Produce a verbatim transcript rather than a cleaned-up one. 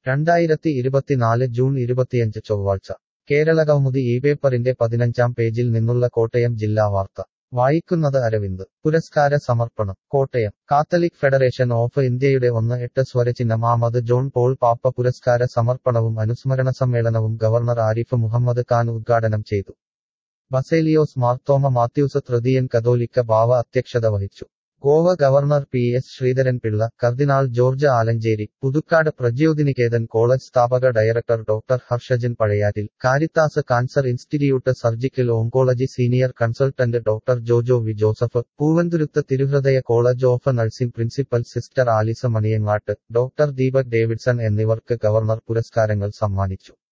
രണ്ടായിരത്തി ഇരുപത്തിനാല് ജൂൺ ഇരുപത്തിയഞ്ച് ചൊവ്വാഴ്ച കേരളകൗമുദി ഈ പേപ്പറിന്റെ പതിനഞ്ചാം പേജിൽ നിന്നുള്ള കോട്ടയം ജില്ലാ വാർത്ത വായിക്കുന്നത് അരവിന്ദ് പുരസ്കാര സമർപ്പണം കോട്ടയം കാത്തലിക് ഫെഡറേഷൻ ഓഫ് ഇന്ത്യയുടെ ഒന്ന് എട്ട് സ്വരചിഹ്നം ആമത് ജോൺ പോൾ പാപ്പ പുരസ്കാര സമർപ്പണവും അനുസ്മരണ സമ്മേളനവും ഗവർണർ ആരിഫ് മുഹമ്മദ് ഖാൻ ഉദ്ഘാടനം ചെയ്തു. ബസേലിയോസ് മാർത്തോമ മാത്യൂസ് തൃതീയൻ കത്തോലിക്ക ബാവ അധ്യക്ഷത വഹിച്ചു. Goa governor P S Sreedharan Pillai, cardinal George Alencherry, Puthukkad Prajyothiniketan college സ്ഥാപക director doctor Harshajan Pazhayattil, Caritas cancer institute surgical oncology senior consultant doctor Jojo V Joseph, Poovanthuruth Thiruhridaya college of nursing principal sister Alisa Maniyangattu, doctor Deepak Davidson എന്നിവർക്ക് ഗവർണർ പുരസ്കാരങ്ങൾ സമ്മാനിച്ചു.